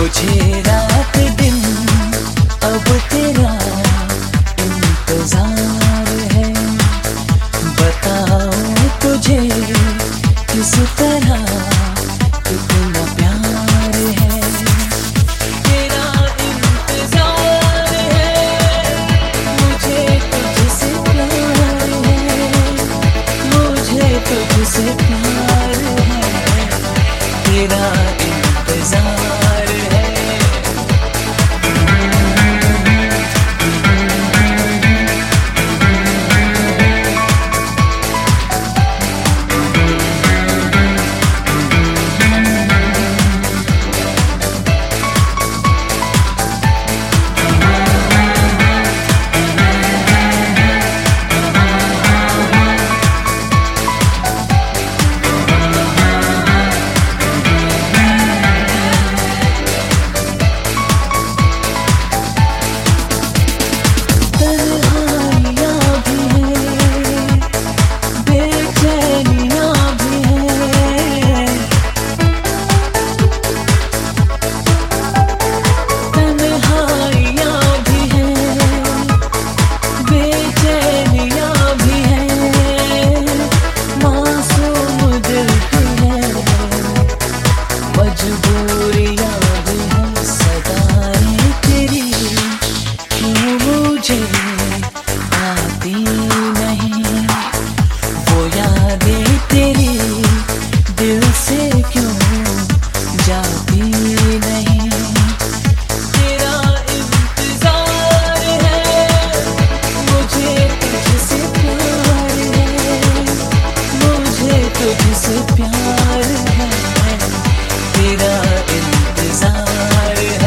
मुझे रात दिन अब तेरा इंतजार है। बताओ तुझे किस तरह कितना प्यार है। तेरा इंतजार है, मुझे तुझसे प्यार है, मुझे तुझसे प्यार है। तेरा इंतजार है। तुझसे प्यार है, तेरा इंतजार है।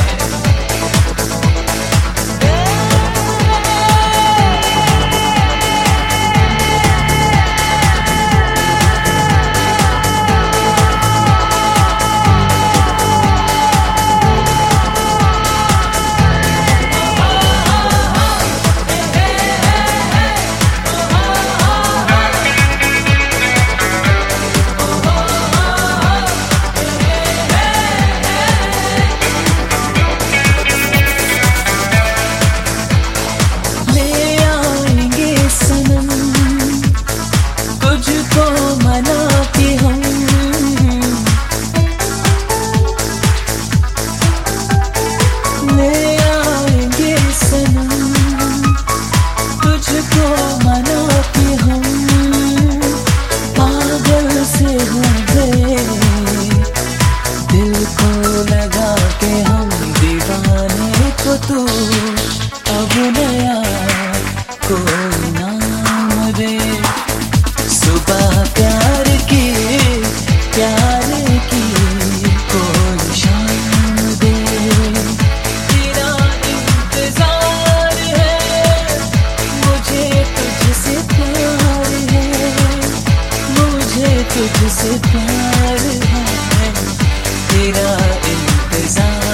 तो अब नया कोई नाम दे, सुबह प्यार की कोई शाम दे। तेरा इंतजार है, मुझे तुझसे प्यार है, मुझे तुझसे प्यार है। तेरा इंतजार